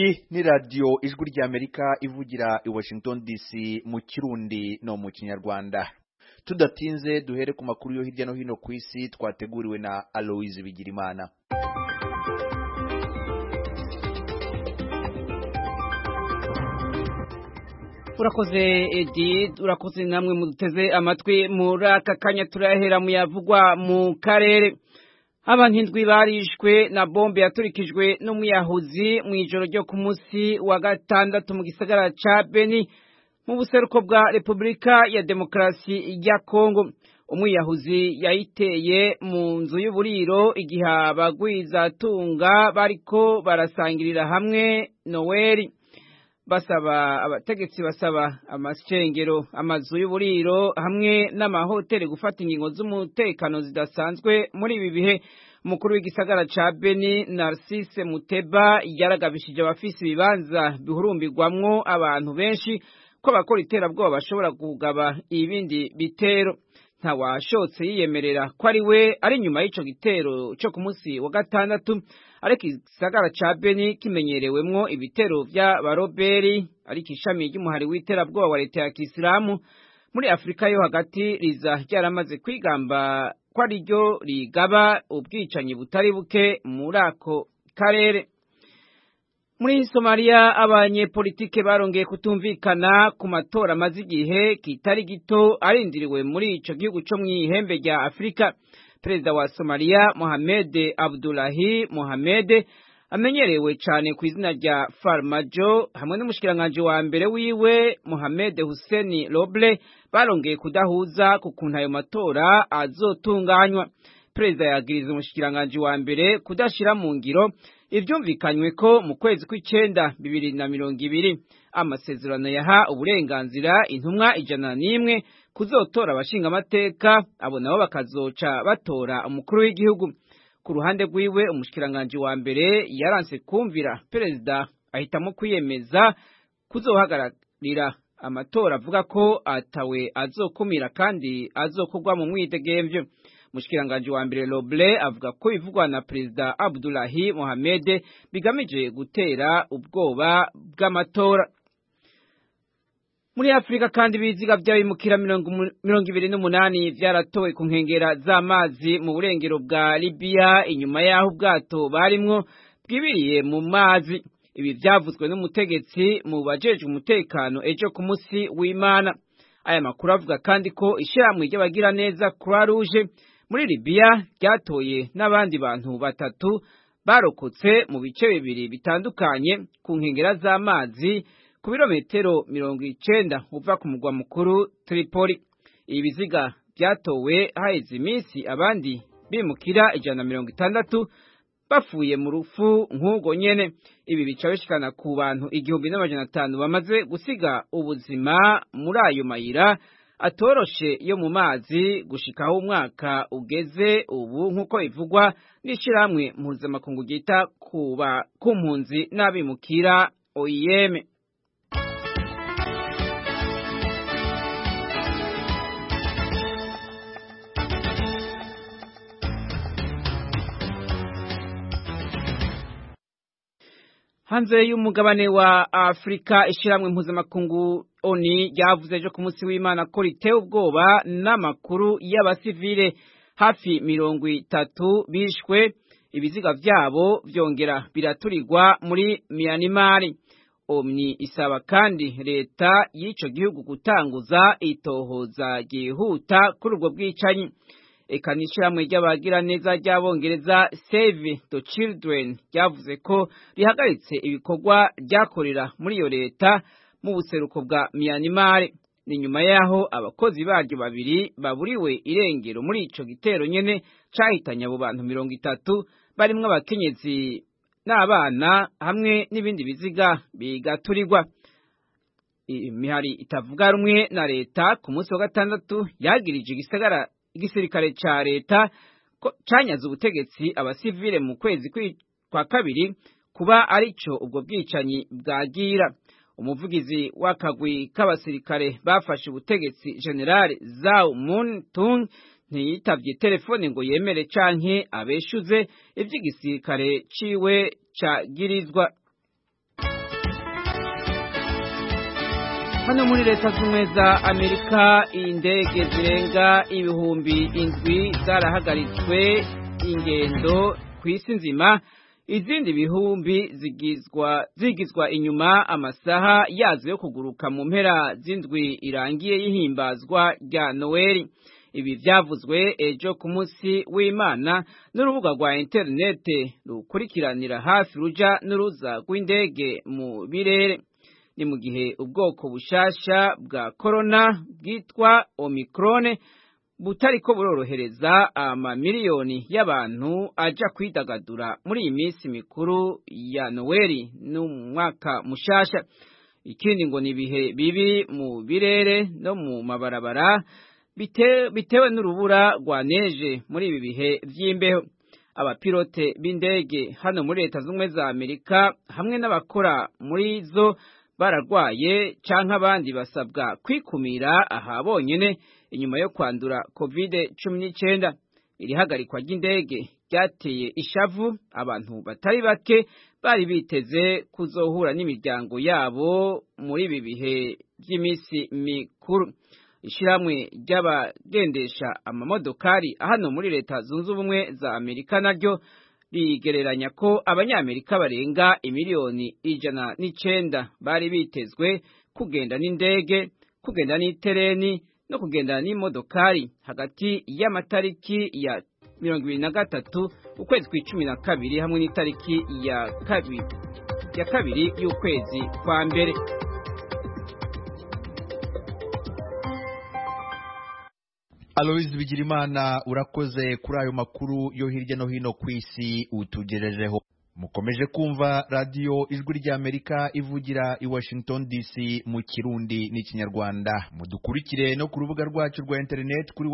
Iyi ni radio ijwi ry'Amerika ivugira i Washington DC mu Kirundi no mu Kinyarwanda. Tudatinze duhere ku makuru yo hirya no hino ku isi twateguriwe na Aloise Bigirimana. Urakoze Edi, urakoze namwe muteze amatwi muri aka kanya turahera mu yavugwa mu karere. Abantu indwi barishwe na bombe yaturikijwe n'umuyahuzi mu ijoro ryo ku munsi wa gatandatu mu gisagara ca Beni mu buseruko bwa Repubulika ya Demokarasi ya Kongo. Umuyahuzi yayiteye mu nzu y'uburiro igihe abagwizatunga bariko barasangirira hamwe Noel. Abategetsi basaba amashengero, amazu y'uburiro hamwe n'amahoteli gufata ingingo z'umutekano zidasanzwe muri ibi bihe. Umukuru w'igisagara ca Beni Narcisse Muteba yaragabishije abafise ibibanza bihurumbirwamwo abantu benshi ko bakora iterabwoba bashobora kugaba ibindi bitero. Ntawashotse yiyemerera ko ari we ari nyuma y'ico gitero cyo ku munsi wa gatandatu, ariko igisagara ca Beni kimenyerewemwo ibitero vy'abaroberi, ariko ishami ry'umuhari w'iterabwoba wa leta ya Kisilamu muri Afrika yo hagati riza ryaramaze kwigamba ko ari ryo rigaba ubwicanyi butari buke muri ako karere. Muri Somalia abanyepolitike barongeye kutumvikana ku matora amaze igihe kitari gito arindiriwe muri ico gihugu co mw'ihembe rya Afrika. Perezida wa Somalia Mohamed Abdullahi Mohamed amenyerewe cane ku izina rya Farmajo hamwe n'umushikiranganje wa mbere wiwe Mohamed Hussein Roble barongeye kudahuza ku kuntu ayo matora azotunganywa. Perezida yagiriza umushikiranganje wa mbere kudashira mu ngiro ivyumvikanywe ko mu kwezi kw'icenda 2020 amasezerano yaha uburenganzira intumwa 101 kuzotora abashinga amateka, abo nabo bakazoca batora umukuru w'igihugu. Ku ruhande rwiwe umushikiranganje wa mbere yaranse kumvira perezida, ahitamo kwiyemeza kuzohagararira amatora avuga ko atawe azokumira kandi azokorwa mu mwidegemvyo. Umushikiranganje wa mbere Roble avuga ko bivugwa na perezida Abdullahi Mohamed bigamije gutera ubwoba bw'amatora. Muri Afrika kandi ibiziga by'abimukira 28 vyaratowe ku nkengera z'amazi mu burengero bwa Libya inyuma y'aho ubwato barimwo bwibiriye mu mazi. Ibi vyavuzwe n'umutegetsi mu bajejwe umutekano ejo ku munsi w'Imana. Aya makuru avuga kandi ko ishyirahamwe ry'abagira neza Croix Rouge muri Libya ryatoye n'abandi bantu batatu barokotse mu bice bibiri bitandukanye ku nkengera z'amazi ku birometero 90 uva ku mugwa mukuru Tripoli. Ibi biziga byatowe haheze iminsi abandi bimukira 160 bafuye mu rufu nk'ubwo nyene. Ibi bica bishikana ku bantu 1500 bamaze gusiga ubuzima muri ayo mayira atoroshe yo mu mazi gushikaho umwaka ugeze ubu, nk'uko ivugwa n'ishirahamwe mpuzamakungu ryita ku mpunzi n'abimukira OIM. Hanze y'umugabane wa Afrika, ishiramwe mpuzamakungu ONU ryavuze ejo ku munsi w'Imana ko ritewe ubwoba n'amakuru y'abasivile hafi 30 bishwe, ibiziga vyabo vyongera biraturirwa muri Myanmar. ONU isaba kandi leta y'ico gihugu gutanguza itohoza ryihuta kuri ubwo bwicanyi. Eka n'ishyirahamwe ry'abagira neza ry'Abongereza Save the Children ryavuze ko rihagaritse ibikorwa ryakorera muri iyo leta mu buseruko bwa Myanmar. Ni nyuma yaho abakozi baryo babiri baburiwe irengero muri ico gitero nyene cahitanye abo bantu 30 barimwo abakenyezi n'abana hamwe n'ibindi biziga bigaturirwa. Imihari itavuga rumwe na leta ku munsi wa gatandatu yagirije igisirikare ca leta canyaze ubutegetsi abasivile mu kwezi kwa kabiri kuba arico ubwo bwicanyi bwagira. Umuvugizi w'akagwi k'abasirikare bafashe ubutegetsi General Zhao Muntung ntiyitavye telefone ngo yemere canke abeshuze ivy'igisirikare ciwe cagirizwa. hano muri leta z'ubumwe za Amerika indege zirenga ibihumbi indwi zarahagaritswe ingendo ku isi nzima, izindi bihumbi zigizwa inyuma amasaha yazo yo kuguruka mu mpera z'indwi irangiye y'ihimbazwa rya Noel. Ibi byavuzwe ejo ku munsi w'Imana n'urubuga rwa interinete rukurikiranira hafi ruja n'uruza rw'indege mu birere. Ni mu gihe ubwoko bushasha bwa corona bwitwa Omicron butariko burorohereza amamiliyoni y'abantu aja kwidagadura muri iyi minsi mikuru ya Noel n'umwaka mushasha. Ikindi ngo ni ibihe bibi mu birere no mu mabarabara bitewe n'urubura rwa neje muri ibi bihe vy'imbeho. Abapilote b'indege hano muri leta z'ubumwe za Amerika hamwe n'abakora muri zo bararwaye canke abandi basabwa kwikumira aha bonyene inyuma yo kwandura COVID-19. Iri hagarikwa ry'indege ryateye ishavu abantu batari bake bari biteze kuzohura n'imiryango yabo muri ibi bihe by'imisi mikuru. Ishiramwe ry'abagendesha amamodokari hano muri leta zunze ubumwe za Amerika naryo rigereranya ko abanyamerika barenga imiliyoni 109 bari bitezwe kugenda n'indege, kugenda n'itereni no kugenda n'imodokari hagati y'amatariki ya 23 ukwezi kwa 12 hamwe n'itariki ya kabiri y'ukwezi kwa mbere. Aloise Bigirimana, urakoze kuri ayo makuru yo hirya no hino ku isi utugejejeho. Mukomeje kumva radio Ijwi ry'Amerika ivugira i Washington DC mu Kirundi n'Ikinyarwanda. Mudukurikire no ku rubuga rwacu rwa internet kuri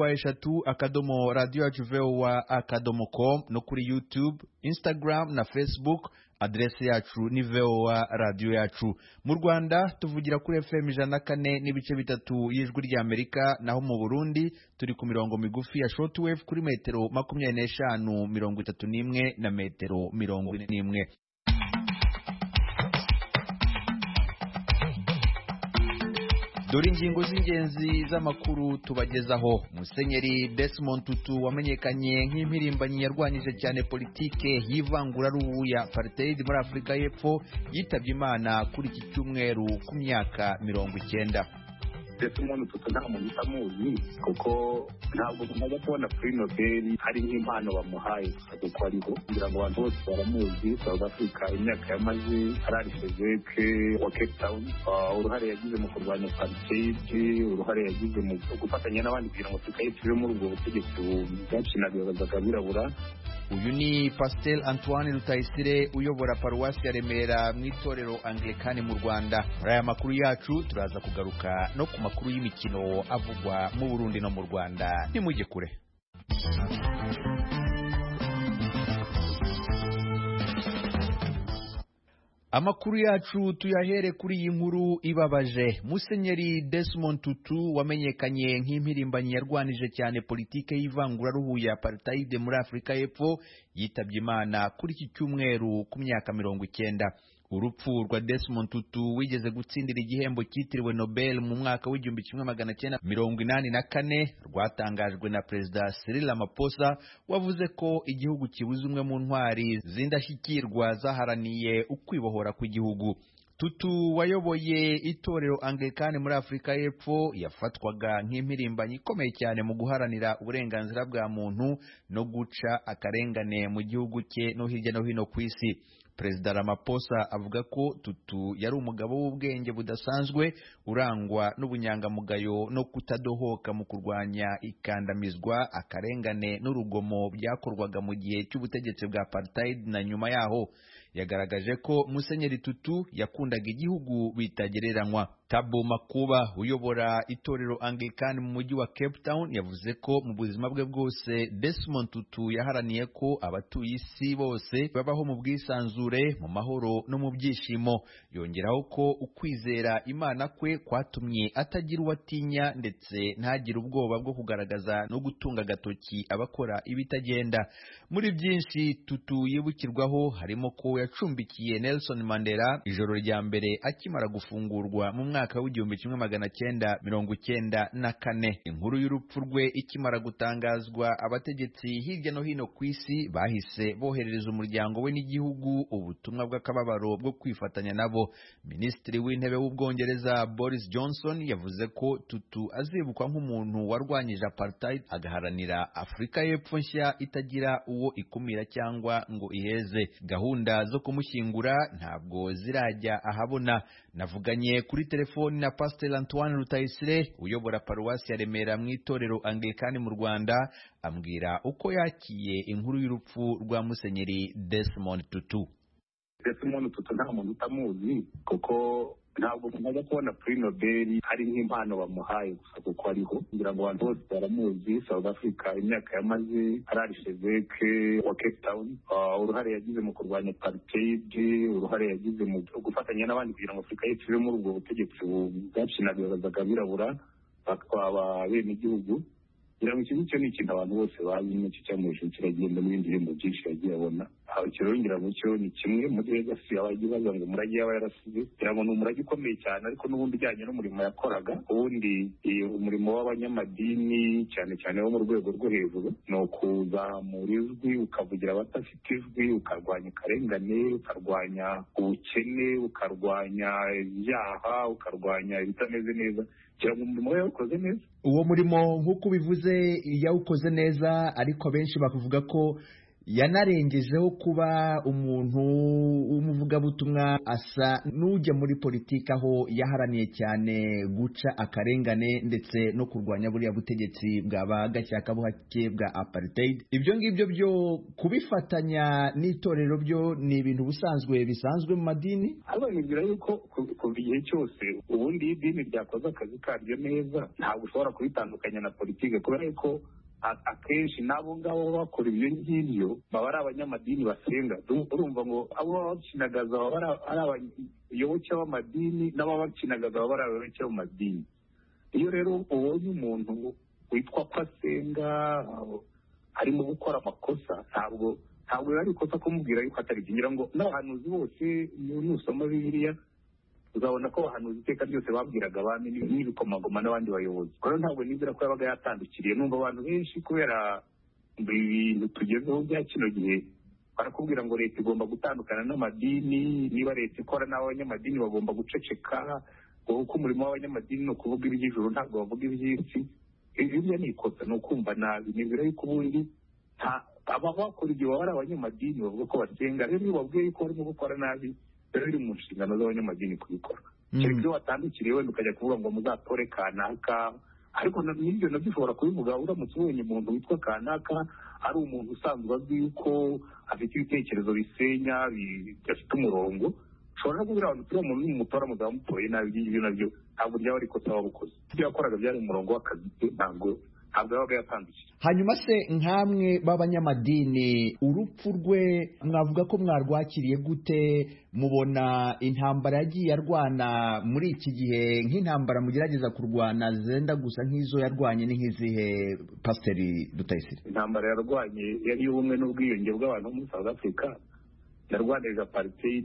wa3.radio@voa.com no kuri YouTube, Instagram na Facebook. Adresi yacu ni VOA radio yacu. Mu Rwanda tuvugira kuri FM 104.3 y'Ijwi ry'Amerika, naho mu Burundi turi ku mirongo migufi ya shortwave kuri metero 25, 31 na metero 41. Dore ingingo z'ingenzi z'amakuru tubagezaho. Musenyeri Desmond Tutu wamenyekanye nk'impirimbanyi yarwanyije cyane politike y'ivanguraruhu ya apartheid muri Afrika y'Epfo yitabye Imana kuri iki cyumweru ku myaka 90. Desmond Tutu nta muntu utamuzi kuko ntabwo tumaze kubona kuri Nobel hari nk'impano bamuhaye kuko ariho kugira ngo abantu bose baramuzi. South Africa imyaka yamaze ararishezeke wa Cape Town, uruhare yagize mu kurwanya apartheid, uruhare yagize mu gufatanya n'abandi kugira ngo Afrika y'Epfo muri ubwo butegetsi bwacinaga abirabura. Uyu ni Pasteur Antoine Rutayisire uyobora paruwasi ya Remera mu itorero Anglikani mu Rwanda. Muri aya makuru yacu turaza kugaruka no ku makuru y'imikino avugwa mu Burundi no mu Rwanda. Nimujye kure. Amakuru yacu tuyahere kuri iyi nkuru ibabaje. Musenyeri Desmond Tutu wamenyekanye nk'impirimbanyi yarwanije cyane politike y'ivanguraruhu ya apartheid muri Afrika y'Epfo yitabye Imana kuri iki cyumweru ku myaka 90. Urupfu rwa Desmond Tutu wigeze gutsindira igihembo cyitiriwe Nobel mu mwaka w'1984 rwatangajwe na Perezida Cyril Ramaphosa wavuze ko igihugu kibuze umwe mu ntwari zindashyikirwa zaharaniye ukwibohora kw'igihugu. Tutu wayoboye itorero Anglikani muri Afrika y'Epfo yafatwaga nk'impirimbanyi ikomeye cyane mu guharanira uburenganzira bwa muntu no guca akarengane mu gihugu cye no hirya no hino ku isi. Perezida Ramaphosa avuga ko Tutu yari umugabo w'ubwenge budasanzwe urangwa n'ubunyangamugayo no kutadohoka mu kurwanya ikandamizwa, akarengane n'urugomo byakorwaga mu gihe cy'ubutegetsi bwa apartheid na nyuma yaho. Yagaragaje ko Musenyeri Tutu yakundaga igihugu bitagereranywa. Thabo Makuba uyobora itorero Anglikani mu mujyi wa Cape Town yavuze ko mu buzima bwe bwose Desmond Tutu yaharaniye ko abatuye isi bose babaho mu bwisanzure, mu mahoro no mu byishimo. Yongeraho ko ukwizera Imana kwe kwatumye atagira uwatinya ndetse ntagire ubwoba bwo kugaragaza no gutunga agatoki abakora ibitagenda. Muri byinshi Tutu yibukirwaho harimo ko yacumbikiye Nelson Mandela ijoro rya mbere akimara gufungurwa mu mwaka w'1994. Inkuru y'urupfu rwe ikimara gutangazwa, abategetsi hirya no hino ku isi bahise boherereza umuryango we n'igihugu ubutumwa bw'akababaro bwo kwifatanya nabo. Minisitiri w'intebe w'Ubwongereza Boris Johnson yavuze ko Tutu azibukwa nk'umuntu warwanyije apartheid agaharanira Afurika y'Epfo nshya itagira uwo ikumira cyangwa ngo iheze. Gahunda zo kumushyingura ntabwo zirajya ahabona. Navuganye kuri telefoni na Pastor Antoine Rutayisire uyobora paruwasi ya Remera mu itorero Anglikani mu Rwanda, ambwira uko yakiye inkuru y'urupfu rwa Musenyeri Desmond Tutu. Desmond Tutu nta muntu utamuzi, kuko ntabwo umuntu kubona Prix Nobel ari nk'impano bamuhaye gusa kuko ariho. Ngira ngo abantu bose baramuzi. South Africa imyaka yamaze, Ararisheveke wa Cape Town, uruhare yagize mu kurwanya apartheid, uruhare yagize mu gufatanya n'abandi kugira ngo Afurika y'Epfo ive muri ubwo butegetsi bwacinagazaga abirabura bakaba bene igihugu. Ngira ngo iki ni ikintu abantu bose bazi, n'icyo cyamuhesha kiragenda n'ibindi bihembo byinshi yagiye abona. Ikiro ngira ngo cyo ni kimwe muri legacy abagiye baza ngo umurage yaba yarasize. Ngira ngo ni umurage ukomeye cyane, ariko n'ubundi ujyanye n'umurimo yakoraga. Ubundi umurimo w'abanyamadini cyane cyane wo mu rwego rwo hejuru ni ukuzamura ijwi, ukavugira abadafite ijwi, ukarwanya akarengane, ukarwanya ubukene, ukarwanya ibyaha, ukarwanya ibitameze neza. Umurimo we yawukoze neza. Uwo murimo nk'uko ubivuze yawukoze neza, ariko benshi bakuvuga ko yanarengejeho kuba umuntu w'umuvugabutumwa, asa n'ujya muri politiki aho yaharaniye cyane guca akarengane ndetse no kurwanya buriya butegetsi bwaba gashyakabuhake bwa apartheid. Ibyo ngibyo byo kubifatanya n'itorero byo ni ibintu bisanzwe mu madini. Nibwira yuko kuva igihe cyose ubundi idini ryakoze akazi karyo neza, ntabwo ushobora kubitandukanya na politiki, kubera ko akenshi n'abo ngabo bakora ibyo ngibyo baba ari abanyamadini basenga. Urumva ngo abo bakinagaza baba ari abayoboke b'amadini, n'ababakinagaza baba ari abayoboke b'amadini. Iyo rero ubonye umuntu witwa ko asenga arimo gukora amakosa, ntabwo ari ikosa kumubwira yuko atari byo. Ngira ngo n'abahanuzi bose nusoma Bibiliya uzabona ko abahanuzi iteka ryose babwiraga abami n'ibikomagoma n'abandi bayobozi. Rero ntabwo nizera ko yabaga yatandukiriye. Numva abantu benshi kubera ibintu tugezeho bya kino gihe barakubwira ngo leta igomba gutandukana n'amadini, niba leta ikora n'abanyamadini bagomba guceceka, kuko umurimo w'abanyamadini ni ukuvuga iby'ijuru, ntabwo bavuga iby'isi. Ibyo ni ikosa, ni ukumva nabi. Nizera yuko ubundi aba bakora igihe baba ari abanyamadini bavuga ko basenga. Rero iyo babwiye yuko barimo gukora nabi, rero biri mu nshingano z'abanyamadini kubikora. Ibyo watandukiriye wenda ukajya kuvuga ngo muzatore kanaka, ariko n'ibyo nabyo ushobora kubivuga uramutse ubonye umuntu witwa kanaka ari umuntu usanzwe azwi yuko afite ibitekerezo bisenya bidafite umurongo, ushobora no kubwira abantu turi umuntu n'umutora muzamutoye nabi. Ibyo nabyo ntabwo ryaba ari ikosa wabukoze. Ibyo yakoraga byari umurongo w'akazi ke, ntabwo yabaga yatandukira. Hanyuma se nk'amwe b'abanyamadini, urupfu rwe mwavuga ko mwarwakiriye gute? Mubona intambara yagiye arwana muri iki gihe nk'intambara mugerageza kurwana zenda gusa nk'izo yarwanye ni nk'izihe, Pasiteri Rutayisire? Intambara yarwanye yari y'ubumwe n'ubwiyunge bw'abantu muri South Africa. Yarwanije apartheid,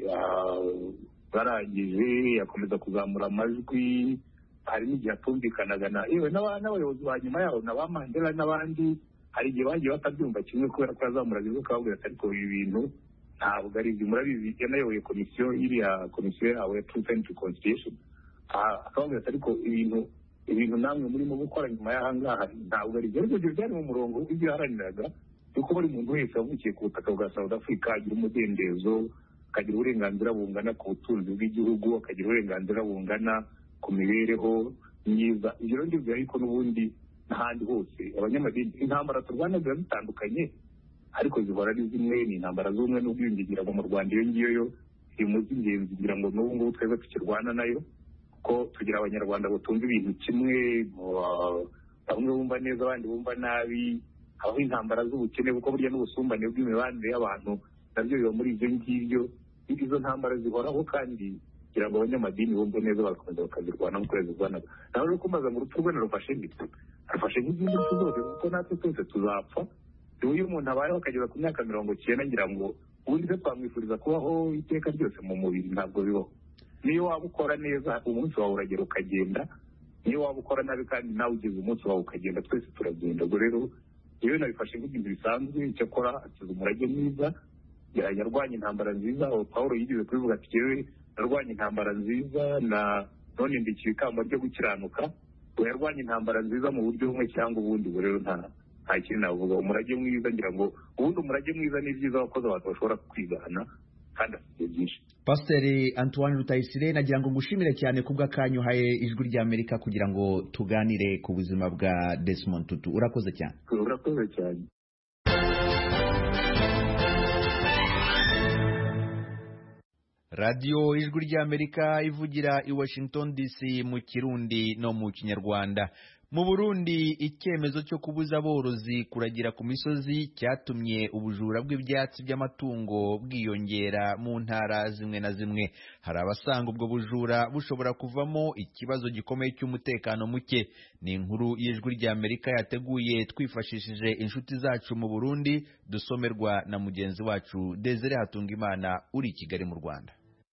barangije yakomeza kuzamura amajwi. Hari n'igihe atumvikanaga n'abayobozi ba nyuma yaho na ba Mandela n'abandi. Hari igihe bagiye batabyumva kimwe kubera ko yazamuraga ijwi akababwira ati ariko ibi bintu ntabwo ari ibyo. Murabizi yanayoboye komisiyo yawe ya Truth and Reconciliation, akababwira ati ariko ibintu namwe murimo gukora nyuma y'aha ngaha ntabwo ari ibyo. Ariko ibyo byari mu murongo w'ibyo yaharaniraga, kuko buri muntu wese wavukiye ku butaka bwa South Africa agira umudendezo, akagira uburenganzira bungana ku butunzi bw'igihugu, akagira uburenganzira bungana ku mibereho myiza. Ibyo rero ndibwira yuko n'ubundi n'ahandi hose abanyamadini intambara turwana ziba zitandukanye, ariko zihora ari zimwe. Ni intambara z'ubumwe n'ubwiyunge. Ngira ngo mu Rwanda iyo ngiyo yo iri mu z'ingenzi. Ngira ngo n'ubu ngubu twebwe tukirwana nayo, kuko tugira abanyarwanda batumva ibintu kimwe, bamwe bumva neza abandi bumva nabi. Habaho intambara z'ubukene, kuko burya n'ubusumbane bw'imibanire y'abantu nabyo biba muri ibyo ngibyo. Izo ntambara zihoraho, kandi kugira ngo abanyamadini bumve neza bagakomeza bakazirwana nk'uko yazirwanaga. Naho rero kumaza ngo urupfu rwe narufashe nk'izindi mpfu zose, kuko natwe twese tuzapfa. Iyo umuntu abayeho akageza ku myaka 90, ngira ngo ubundi se twamwifuriza kubaho iteka ryose mu mubiri? Ntabwo bibaho. niyo waba ukora neza umunsi wawe uragera ukagenda, niyo waba ukora nabi kandi nawe ugeze umunsi wawe ukagenda, twese turagenda. ubwo rero yewe nabifashe nk'ibintu bisanzwe. icyakora akiza umurage mwiza, yarwanya intambara nziza. aho Pawulo yigeze kubivuga ati yewe narwanya intambara nziza na none ndikiye ikamba ryo gukiranuka. yarwanya intambara nziza mu buryo bumwe cyangwa ubundi. ubwo rero nta kintu navuga. umurage mwiza, ngira ngo ubundi umurage mwiza ni byiza abakozi abantu bashobora kwigana kandi afite byinshi. Pasiteri Antoine Rutayisire, nagira ngo ngushimire cyane kubw'akanyu uhaye Ijwi ry'Amerika kugira ngo tuganire ku buzima bwa Desmond Tutu. Urakoze cyane. Urakoze cyane. Radio Ijwi ry'Amerika ivugira i Washington DC mu Kirundi no mu Kinyarwanda. Mu Burundi, icyemezo cyo kubuza aborozi kuragira ku misozi cyatumye ubujura bw'ibyatsi by'amatungo bwiyongera mu ntara zimwe na zimwe. Hari abasanga ubwo bujura bushobora kuvamo ikibazo gikomeye cy'umutekano muke. Ni inkuru y'Ijwi ry'Amerika yateguye twifashishije inshuti zacu mu Burundi, dusomerwa na mugenzi wacu Desire Hatungimana uri i Kigali mu Rwanda.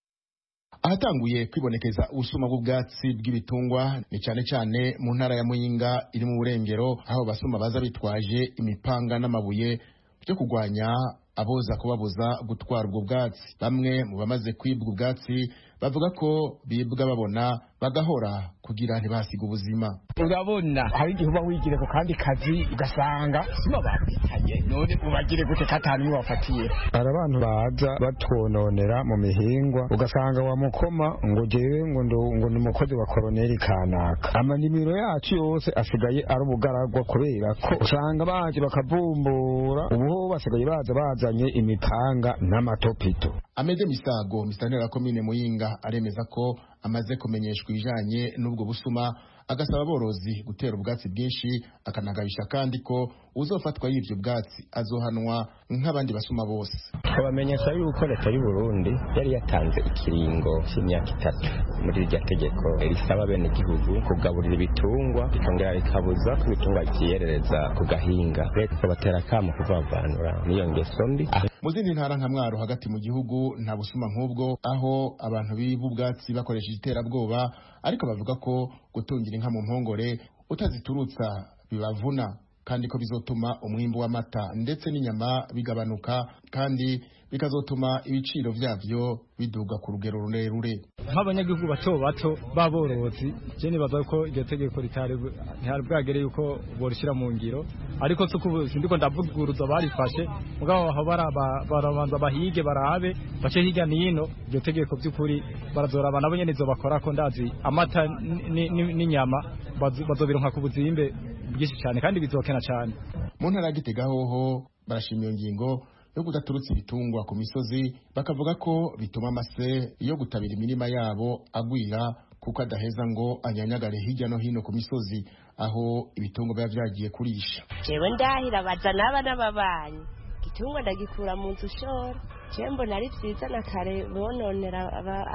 Ahatanguye kwibonekeza ubusuma bw'ubwatsi bw'ibitungwa ni cyane cyane mu ntara ya Muyinga iri mu burengero, aho basuma baza bitwaje imipanga n'amabuye byo kugwanya aboza kubabuza gutwara ubwo bwatsi. Bamwe mu bamaze kwibwa ubwatsi bavuga ko bibwa babona bagahora kugira ntibasiga ubuzima. Urabona hari igihe uba wigira ku kandi kazi ugasanga sima bakwitanye, none ubagire gute katanu wafatiye. Hari abantu baza batwononera mu mihingwa ugasanga wa mukoma ngo jewe ngo ni umukozi wa koloneli kanaka. Amanimiro yacu yose asigaye ari ubugaragwa kubera ko usanga baje bakavumbura ubu basigaye bazanye imipanga n'amatopito. Amede Misago, Mistantera komine Muyinga, aremeza ko amaze kumenyeshwa ibijanye n'ubwo busuma, agasaba aborozi gutera ubwatsi bwinshi, akanagabisha kandi ko uzofatwa y'ivyo bwatsi azohanwa nk'abandi basuma bose. Twabamenyesha yuko leta y'u Burundi yari yatanze ikiringo cy'imyaka 3 muri iryo tegeko risaba bene igihugu kugaburira ibitungwa, bikongera bikabuza ko ibitungwa byiyerereza ku gahinga. Leta ikabatera kamo kuvavanura n'iyo ngeso mbi. Mu zindi ntara nka Mwaro hagati mu gihugu nta busuma nk'ubwo, aho abantu biba ubwatsi bakoresheje iterabwoba, ariko bavuga ko gutungira inka mu mpongore utaziturutsa bibavuna, kandi ko bizotuma umwimbu w'amata ndetse n'inyama bigabanuka, kandi bikazotuma ibiciro vyavyo biduga ku rugero rurerure. Nk'abanyagihugu bato baborozi, je nibaza ko iryo tegeko ritari bwagere yuko borishira mu ngiro, ariko tuko sindiko ndavuguruza barifashe mugabo aho barabanza bahige barabe bace hirya nino iryo tegeko by'ukuri barazoraba nabo nyene zo bakora ko ndazi amata n'inyama bazobironka ku buzimbe bwinshi cyane kandi bizokena cyane. Mu ntara ya Gitega hoho barashimiye ingingo yo kudaturutsa ibitungwa ku misozi, bakavuga ko bituma amase yo gutabira imirima yabo agwira, kuko adaheza ngo anyanyagare hirya no hino ku misozi aho ibitungwa biba vyagiye kurisha. Jewe ndahira baza n'ababanyi igitungwa ndagikura mu nzu shora, je mbona ari vyiza na kare bononera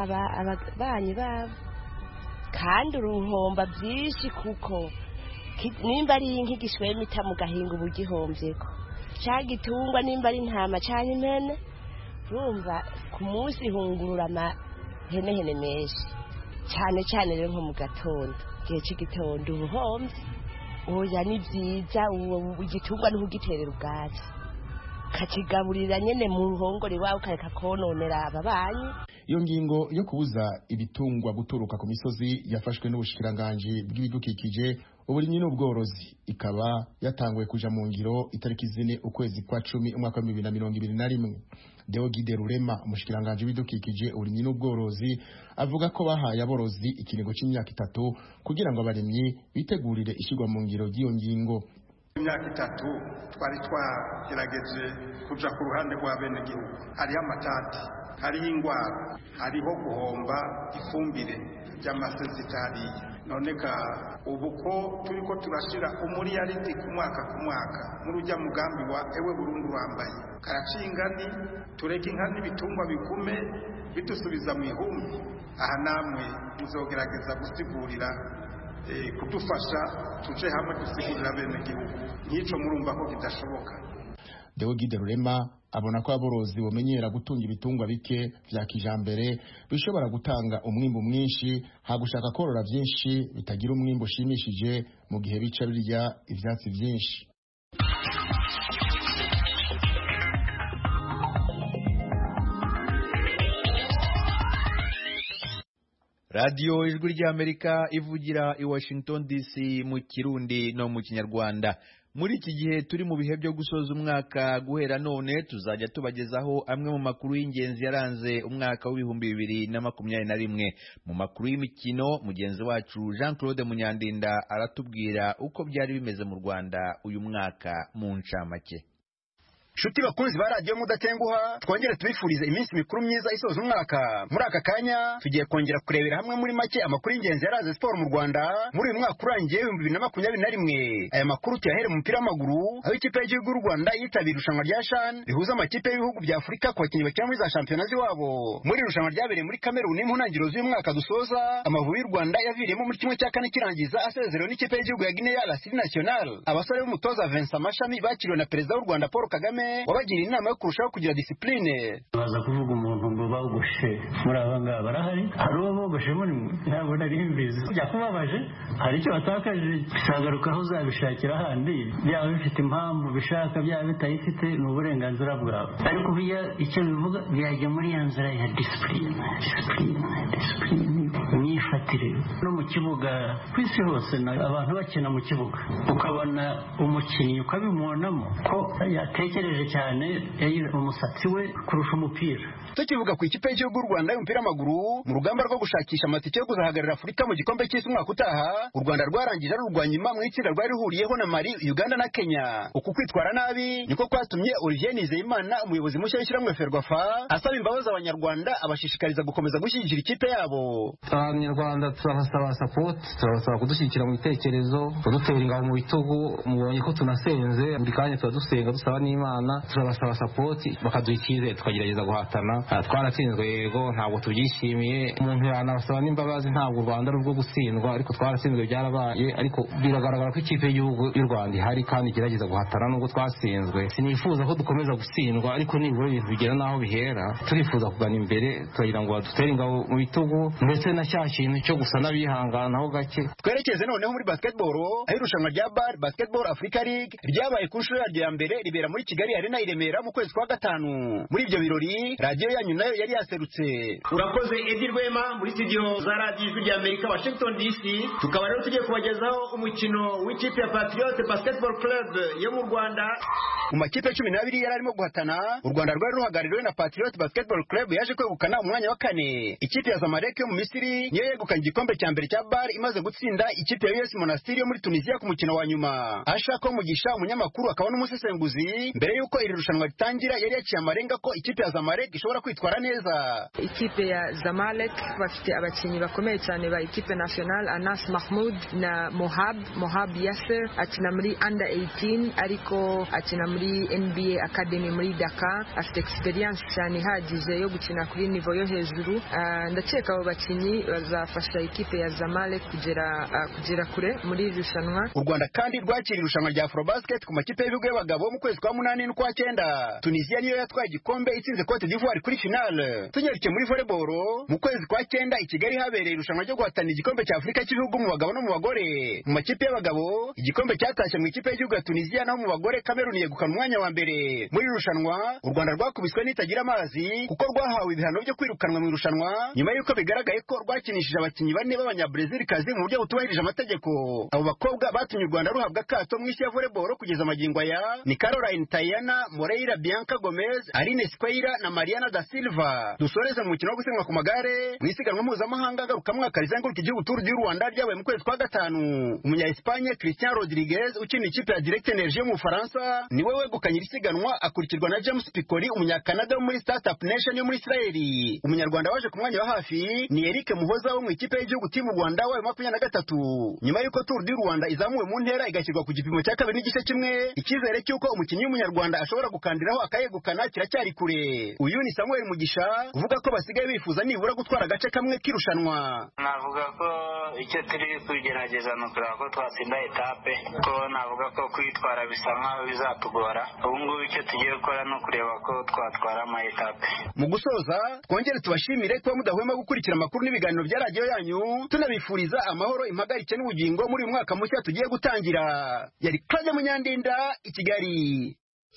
ababanyi babo, kandi uruhomba byinshi kuko nimba ari nk'igishweme ita mu gahinga ubugihomvyeko, cyagitungwa nimba ari ntama cyane impene, urumva ku munsi hungurura amahene menshi cyane cyane rero nko mu gatondo, gihe cy'igitondo ubuhomvye. Oya ni vyiza igitungwa n'ugiterera ubwatsi kakigaburira nyene mu ruhongore wawe kareka kononera ababanyi. Iyo ngingo yo kubuza ibitungwa guturuka ku misozi yafashwe n'ubushikiranganje bw'ibidukikije, uburimyi n'ubworozi, ikaba yatanguye kuja mu ngiro itariki 4 ukwezi kwa 10 umwaka wa 2021. Deogide Rurema, umushikiranganje w'ibidukikije, uburimyi n'ubworozi, avuga ko bahaye aborozi ikiringo cy'imyaka 3 kugira ngo abarimyi bitegurire ishigwa mu ngiro ry'iyo ngingo. Imyaka 3 twari twagerageje kuja ku ruhande rwa bene gihugu, hariho amatati, hariho ingwara, hariho guhomba ifumbire ry'amasezitari. Noneka ubuko turiko turashira umuriyariti ku mwaka muri ujya mugambi wa ewe Burundi wambaye karacingani, tureke inka n'ibitungwa bigume bidusubiza mu ihumbi. Aha namwe muzogerageza gusigurira kudufasha tuje hamwe dusigurira bene gihugu, n'ico murumva ko kidashoboka. Deogide Rurema abona ko aborozi bomenyera gutunga ibitungwa bike vya kijambere bishobora gutanga umwimbu mwinshi hagushaka korora vyinshi bitagira umwimbu ushimishije mu gihe bica birya ivyatsi vyinshi. Radio Ijwi ry'Amerika ivugira i Washington DC mu Kirundi no mu Kinyarwanda. Muri iki gihe turi mu bihe byo gusoza umwaka, guhera none tuzajya tubagezaho amwe mu makuru y'ingenzi yaranze umwaka w'ibihumbi 2021. Mu makuru y'imikino, mugenzi wacu Jean Claude Munyandinda aratubwira uko byari bimeze mu Rwanda uyu mwaka mu ncamake. Shuti bakunzi ba radio mudatenguha, twongere tubifurize iminsi mikuru myiza isoza umwaka. Muri aka kanya tugiye kongera kurebera hamwe muri make amakuru y'ingenzi yaraze sport mu Rwanda muri uyu mwaka urangiye 2021. Aya makuru tuyahere mu mupira w'amaguru, aho ikipe y'igihugu y'u Rwanda yitabira irushanwa rya CHAN rihuza amakipe y'ibihugu bya Afurika ku bakinnyi bakina muri za championnat z'iwabo. Muri irushanwa ryabereye muri Cameroon mu ntangiriro z'uyu mwaka dusoza, Amavubi y'u Rwanda yaviriyemo muri kimwe cya kane kirangiza asezerewe n'ikipe y'igihugu ya Guinea la Siri National. Abasore b'umutoza Vincent Mashami bakiriwe na perezida w'u Rwanda Paul Kagame wabagira inama yo kurushaho kugira discipline. Baza kuvuga umuntu ngo bawugoshe muri abanga barahari, hari uwo bogoshe muri ntabwo nari mbizi. Byakubabaje, hari icyo batakaje, bisagaruka aho uzabishakira handi, byaba bifite impamvu bishaka byaba bitayifite n'uburenganzira bwawe. Ariko biya icyo bivuga byajya muri ya nzira ya discipline myifatire no mu kibuga kwisi hose abantu bakina mu kibuga ukabona umukinnyi ukabimubonamo ko yatekereje cyane umusatsi we kurusha umupira. Tukivuga ku ikipe y'igihugu y'u Rwanda y'umupira w'amaguru mu rugamba rwo gushakisha amatike yo kuzahagararira Afurika mu gikombe cy'isi umwaka utaha, u Rwanda rwarangije ari urwanyuma mu itsinda rwari rihuriyeho na Mali, Uganda na Kenya. Uku kwitwara nabi niko kwatumye Olivier Nizeyimana, umuyobozi mushya w'ishyirahamwe Ferwafa, asaba imbabazi abanyarwanda, abashishikariza gukomeza gushyigikira ikipe yabo. Abanyarwanda turabasaba support, turabasaba kudushyigikira mu bitekerezo, kudutera ingabo mu bitugu. Mubonye ko tunasenze buri kanya turadusenga dusaba n'Imana, turabasaba support bakaduha icyizere tukagerageza guhatana. Twaratsinzwe yego, ntabwo tubyishimiye. Umuntu yanabasaba n'imbabazi, ntabwo u Rwanda ari urwo gutsindwa, ariko twaratsinzwe byarabaye. Ariko biragaragara ko ikipe y'igihugu y'u Rwanda ihari kandi igerageza guhatana nubwo twatsinzwe. Sinifuza ko dukomeza gutsindwa, ariko nibura ibintu bigera naho bihera. Turifuza kugana imbere, turagira ngo badutere ingabo mu bitugu ndetse na cya kintu cyo gusa n'abihanganaho gake. Twerekeze noneho muri basketball, aho irushanwa rya BAL Basketball Africa League ryabaye ku nshuro yaryo ya mbere, ribera muri Kigali Arena i Remera mu kwezi kwa gatanu. Muri ibyo birori radio yanyu nayo yari yaserutse. Urakoze Edi Rwema muri studio za Radio Ijwi ry'Amerika Washington DC. Tukaba rero tugiye kubagezaho umukino w'ikipe ya Patriot Basketball Club yo mu Rwanda. Mu makipe 12 yari arimo guhatana, u Rwanda rwari ruhagarariwe na Patriot Basketball Club yaje kwegukana umwanya wa kane. Ikipe ya Zamalek yo mu Misiri niyo yegukanye igikombe cya mbere cya BAL imaze gutsinda ikipe ya US Monastir yo muri Tunisia ku mukino wa nyuma. Ashaka Mugisha, umunyamakuru akaba n'umusesenguzi, mbere yuko iri rushanwa ritangira yari yaciye amarenga ko ikipe ya Zamalek ishobora kwitwara neza. Ikipe ya Zamalek bafite abakinnyi bakomeye cyane ba ikipe national, Anas Mahmoud na Mohab Yasser, akina muri under 18 ariko akina muri NBA Academy muri Dakar, afite experience cyane ihagije yo gukina kuri niveau yo hejuru. Ndakeka abo bakinnyi bazafasha ikipe ya Zamalek kugera kure muri rushanwa. U Rwanda kandi rwakira irushanwa rya Afrobasket ku makipe y'ibihugu y'abagabo mu kwezi kwa 8 n'ukwa 9. Tunisia niyo yatwaye igikombe itsinze Cote d'Ivoire kuri finale. Tunyarukiye muri volleyball, mu kwezi kwa 9 i Kigali habereye irushanwa ryo guhatana igikombe cya Afurika cy'ibihugu mu bagabo no mu bagore. Mu makipe y'abagabo, igikombe cyatashye mu ikipe y'igihugu ya Tunisia, naho mu bagore Cameroon yegukana umwanya wa mbere. Muri irushanwa u Rwanda rwakubiswe n'itagira amazi kuko rwahawe ibihano byo kwirukanwa mu irushanwa nyuma y'uko bigaragaye ko rwakinishije abakinnyi bane b'abanyabrazil kazi mu buryo butubahirije amategeko. Abo bakobwa batumye u Rwanda ruhabwa kato mu isi ya volleyball kugeza magingo aya ni Caroline Tayana, Moreira Bianca Gomez, Aline Squeira na Mariana da Silva. Dusoreze mu mukino wo gusiganwa ku magare mu isiganwa mpuzamahanga ngarukamwaka rizenguruka igihugu Tour du Rwanda ryabaye mu kwezi kwa gatanu. Umunya-Espagne Christian Rodriguez ukina ikipe ya Direct Energie mu Faransa niwe wegukanye isiganwa, akurikirwa na James Piccoli Umunya-Canada wo muri Startup Nation yo muri Israeli. Umunyarwanda waje ku mwanya wa hafi ni Eric Muhoza wo mu ikipe y'igihugu Team Rwanda wa 23. Nyuma y'uko Tour du Rwanda izamuwe mu ntera igashyirwa ku gipimo cya 2 n'igice kimwe, icyizere cy'uko umukinnyi w'Umunyarwanda Rwanda ashobora gukandiraho akayegukana kiracyari kure. Uyu ni Samuel Mugisha uvuga ko basigaye bifuza nibura gutwara agace kamwe kirushanwa. Navuga ko icyo turi kugerageza no kureba ko twatsinda etape, ko navuga ko kwitwara bisa nkaho bizatugora. Ubu ngubu icyo tugiye gukora no kureba ko twatwara ama etape. Mu gusoza twongere tubashimire ko mudahwema gukurikira amakuru n'ibiganiro bya radio yanyu, tunabifuriza amahoro, impagarike n'ubugingo muri uyu mwaka mushya tugiye gutangira. Yari Claude Munyandinda i Kigali.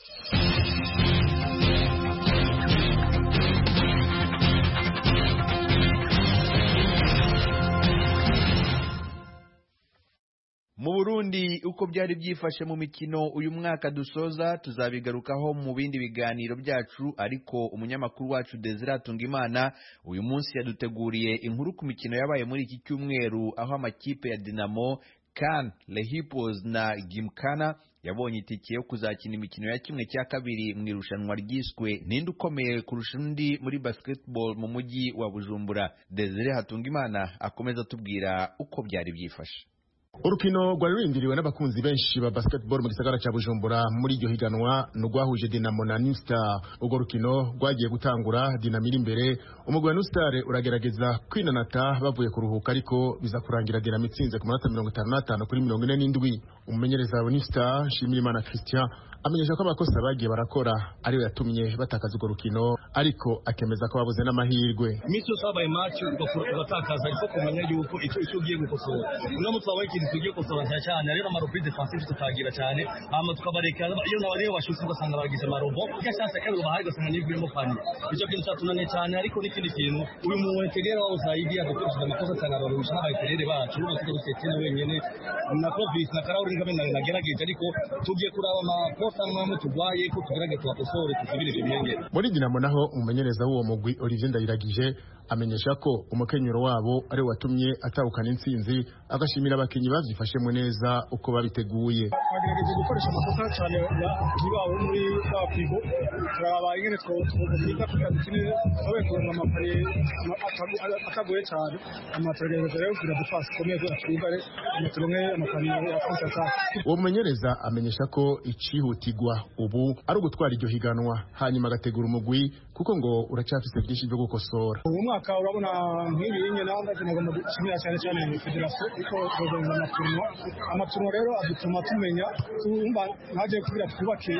Mu Burundi uko byari byifashe mu mikino uyu mwaka dusoza tuzabigarukaho mu bindi biganiro byacu, ariko umunyamakuru wacu Desire Hatungimana uyu munsi yaduteguriye inkuru ku mikino yabaye muri iki cyumweru, aho amakipe ya Dinamo, Can, Le Hippos na Gymkhana yabonye itike yo kuzakina imikino ya kimwe cya kabiri mu irushanwa ryiswe ninde ukomeye kurusha undi muri basketball mu mujyi wa Bujumbura. Desire Hatungimana akomeza tubwira uko byari byifashe. Urukino rwari rurindiriwe n'abakunzi benshi ba basketball mu gisagara cya Bujumbura muri iryo higanwa n'urwahuje Dinamo na New Star. Urwo rukino rwagiye gutangura Dinamo iri imbere, umugwi wa New Star uragerageza kwinanata bavuye kuruhuka, ariko biza kurangira Dinamo itsinze ku manota 55 kuri 47. Umumenyereza wa New Star Nshimirimana Christian amenyesha ko abakosa bagiye barakora ariwe yatumye batakaza urwo rukino, ariko akemeza ko babuze n'amahirwe. Imisi yose habaye match ugatakaza, ariko kumenya yuko icyo ugiye gukosora uno mutwe wawe ikintu tugiye gukosora cyane, rero amaropri defensive tutagira cyane, hama tukabareka iyo n'abareba bashutse ugasanga bagize amarobo cyangwa kabiri bahaye ugasanga nibwiremo pani. Icyo kintu cyatunaniye cyane, ariko n'ikindi kintu uyu muwetegera wabo Zaidi yadukoresheje amakosa cyane, abarusha n'abayetegere bacu n'ubwo dusetene wenyene na Covid na Karawuri ngabe nagerageje, ariko tugiye kuraba amakosa amwe tugwaye ko tugerageza bakosore tusubire imyenge. Muri Dinamo naho umumenyereza w'uwo mugwi Olivier Ndayiragije amenyesha ko umukenyero wabo ari watumye atahukana intsinzi, agashimira abakinyi bavyifashemo neza uko babiteguye. Bagerageje gukoresha amakosa cyane y'ibabo muri bapigo, turaba ingene twobiga tukadukine abekurana amapare atagoye cyane, amategerezo rero biradufasha komeye twibare amaturonke amapare ya kontrata. Uwo mumenyereza amenyesha ko icihutirwa ubu ari ugutwara iryo higanwa, hanyuma agategura umugwi kuko ngo uracyafise byinshi byo gukosora. Uyu mwaka urabona nk'ibinye nanda kinagomba gushimira cyane federation iko kuzenza amaturno rero adutuma tumenya tumba naje kugira twubake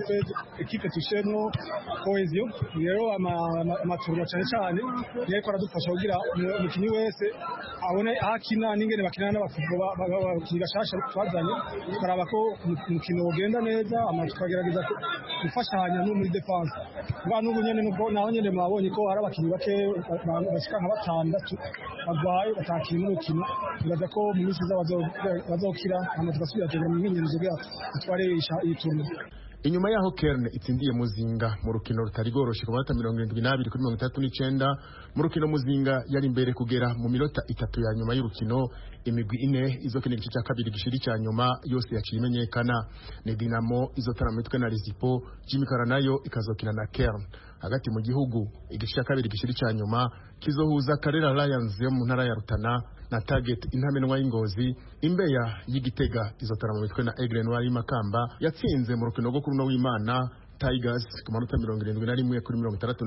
equipe tushemo cohesion. Rero amaturno cyane yeko aradufasha kugira umukinyi wese abone akina n'ingene bakina n'abakinnyi bashasha twazanye, karaba ko umukino ugenda neza, tukagerageza gufashanya no muri defense. N'ubu nyene naho nyene mwabonye ko hari abakinnyi bake bashika nka batandatu bagwaye batakiri n'umukino, biraza ko mu minsi bazokira hama tugasubira tugera mu myimenyerezo yacu twaresha iyi turno. Inyuma yaho Kern itsindiye Muzinga mu rukino rutari goroshe ku manota 72 kuri 39, mu rukino Muzinga yari imbere kugera mu minota 3 ya nyuma y'urukino. Imigwi ine izokina igice cya kabiri gishiri cya nyuma yose yaciye imenyekana. Ni Dinamo izotara mu mitwe na Rezipo, Gymkhana nayo ikazokina na Kern. Hagati mu gihugu igice cya kabiri gishiri cya nyuma kizohuza Karera Lions yo mu ntara ya Rutana na Target Intamenwa y'Ingozi. Imbeya y'Igitega izotara mu mitwe na Aigle Noir y'Makamba yatsinze mu rukino rwo kuri no w'Imana Tigers ku manota 71 kuri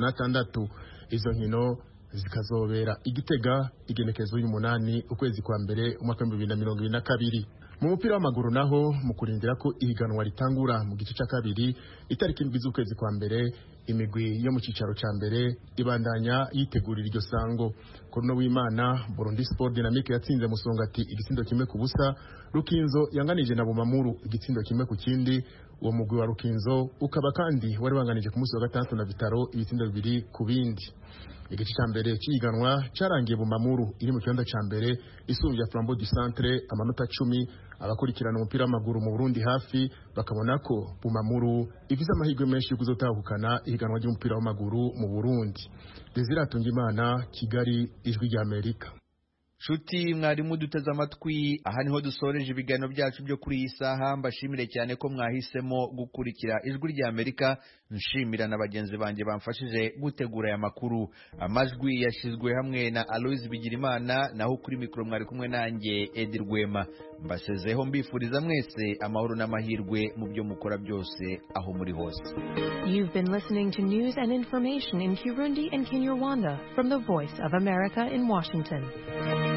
66. Izo nkino zikazobera Igitega igenekezo y'umunani ukwezi kwa mbere umwaka 2022. Mu mupira w'amaguru naho mu kurindira ko ihiganwa ritangura mu gice cya kabiri itariki 7 z'ukwezi kwa mbere, imigwi yo mu cicaro cya mbere ibandanya yitegurira iryo sango. Kuri no w'Imana Burundi Sport Dynamique yatsinze Musongati igitsindo kimwe ku busa. Rukinzo yanganije na Bumamuru igitsindo kimwe ku kindi. Uwo mugwi wa Rukinzo ukaba kandi wari wanganije ku munsi wa gatandatu na Vitaro ibitsindo 2 ku bindi. Igice cya mbere cy'iganwa cyarangiye Bumamuru iri mu kibanza cya mbere isumvya Flambeau du Centre amanota 10. Abakurikirana umupira w'amaguru mu Burundi hafi bakabona ko Bumamuru ivize amahirwe menshi yo kuzotahukana ihiganwa ry'umupira w'amaguru mu Burundi. Desire Hatungimana, Kigali, Ijwi rya Amerika. Shuti mwarimu duteze amatwi, aha niho dusoreje ibiganiro byacu byo kuri iyi saha. Mbashimire cyane ko mwahisemo gukurikira Ijwi ry'Amerika. Nshimira na bagenzi banjye bamfashije gutegura aya makuru. Amajwi yashizwe hamwe na Aloise Bigirimana, naho kuri mikoro mwari kumwe nanjye Edi Rwema. Mbasezeho mbifuriza mwese amahoro n'amahirwe mu byo mukora byose aho muri hose. You've been listening to news and information in Kirundi and Kinyarwanda from the Voice of America in Washington.